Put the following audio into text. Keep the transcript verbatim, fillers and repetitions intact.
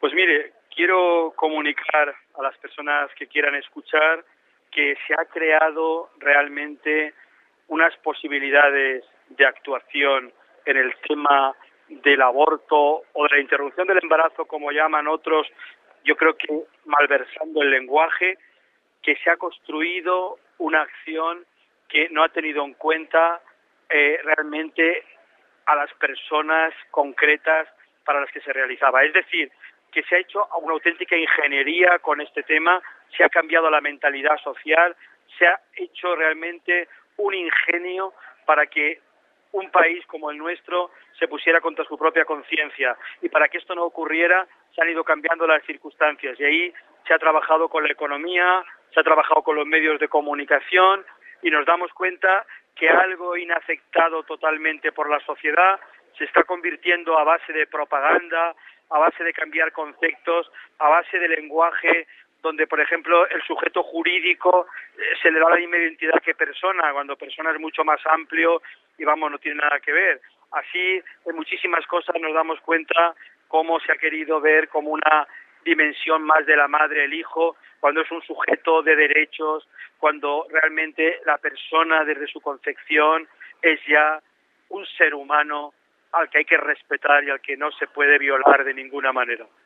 Pues mire, quiero comunicar a las personas que quieran escuchar que se ha creado realmente unas posibilidades de actuación en el tema del aborto o de la interrupción del embarazo, como llaman otros, yo creo que malversando el lenguaje, que se ha construido una acción que no ha tenido en cuenta eh, realmente a las personas concretas para las que se realizaba. Es decir, que se ha hecho una auténtica ingeniería con este tema, se ha cambiado la mentalidad social, se ha hecho realmente un ingenio para que un país como el nuestro se pusiera contra su propia conciencia. Y para que esto no ocurriera, se han ido cambiando las circunstancias. Y ahí se ha trabajado con la economía, se ha trabajado con los medios de comunicación, y nos damos cuenta que algo inaceptado totalmente por la sociedad se está convirtiendo a base de propaganda, a base de cambiar conceptos, a base de lenguaje, donde, por ejemplo, el sujeto jurídico eh, se le da la misma identidad que persona, cuando persona es mucho más amplio y, vamos, no tiene nada que ver. Así, en muchísimas cosas nos damos cuenta cómo se ha querido ver como una dimensión más de la madre, el hijo, cuando es un sujeto de derechos, cuando realmente la persona desde su concepción es ya un ser humano al que hay que respetar y al que no se puede violar de ninguna manera.